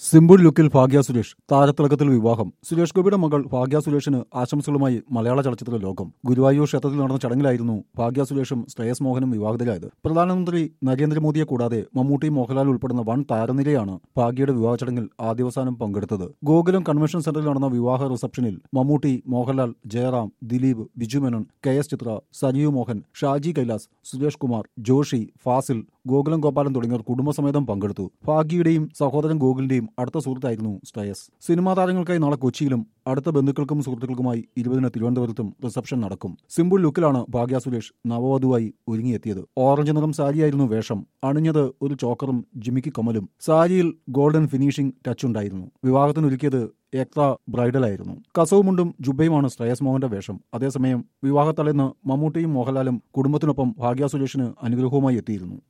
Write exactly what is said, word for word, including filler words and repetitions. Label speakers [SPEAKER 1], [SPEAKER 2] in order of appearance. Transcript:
[SPEAKER 1] Simple ലുക്കിൽ ഭാഗ്യ സുരേഷ് താരത്തിളക്കത്തിൽ വിവാഹം. സുരേഷ് ഗോപിയുടെ മകൾ ഭാഗ്യ സുരേഷിന് ആശംസകളുമായി മലയാള ചലച്ചിത്ര ലോകം. ഗുരുവായൂർ ക്ഷേത്രത്തിൽ നടന്ന ചടങ്ങിലായിരുന്നു ഭാഗ്യ സുരേഷും ശ്രേയസ് മോഹനും വിവാഹിതരായത്. പ്രധാനമന്ത്രി നരേന്ദ്രമോദിയെ കൂടാതെ മമ്മൂട്ടി, മോഹൻലാൽ ഉൾപ്പെടുന്ന വൻ താരനിരയാണ് ഭാഗ്യയുടെ വിവാഹ ചടങ്ങിൽ ആദ്യവസാനം പങ്കെടുത്തത്. ഗോകുലം കൺവെൻഷൻ സെന്ററിൽ നടന്ന വിവാഹ റിസപ്ഷനിൽ മമ്മൂട്ടി, മോഹൻലാൽ, ജയറാം, ദിലീപ്, ബിജു മേനോൻ, കെ എസ് ചിത്ര, സജീവ് മോഹൻ, ഷാജി കൈലാസ്, സുരേഷ് കുമാർ, ജോഷി, ഫാസിൽ, ഗോകുലം ഗോപാലൻ തുടങ്ങിയവർ കുടുംബസമേതം പങ്കെടുത്തു. ഭാഗ്യയുടെയും സഹോദരൻ ഗോകുലിന്റെയും അടുത്ത സുഹൃത്തായിരുന്നു ശ്രേയസ്. സിനിമാ താരങ്ങൾക്കായി നാളെ കൊച്ചിയിലും അടുത്ത ബന്ധുക്കൾക്കും സുഹൃത്തുക്കൾക്കുമായി ഇരുപതിന് തിരുവനന്തപുരത്തും റിസപ്ഷൻ നടക്കും. സിമ്പിൾ ലുക്കിലാണ് ഭാഗ്യ സുരേഷ് നവവധുവായി ഒരുങ്ങിയെത്തിയത്. ഓറഞ്ച് നിറം സാരിയായിരുന്നു വേഷം. അണിഞ്ഞത് ഒരു ചോക്കറും ജിമിക്കി കമ്മലും. സാരിയിൽ ഗോൾഡൻ ഫിനിഷിംഗ് ടച്ച് ഉണ്ടായിരുന്നു. വിവാഹത്തിനൊരുക്കിയത് എക്സ്ട്രാ ബ്രൈഡലായിരുന്നു. കസവ് മുണ്ടും ജുബയുമാണ് ശ്രേയസ് മോഹന്റെ വേഷം. അതേസമയം വിവാഹത്തലേന്ന് മമ്മൂട്ടിയും മോഹൻലാലും കുടുംബത്തിനൊപ്പം ഭാഗ്യ സുരേഷിന് അനുഗ്രഹവുമായി എത്തിയിരുന്നു.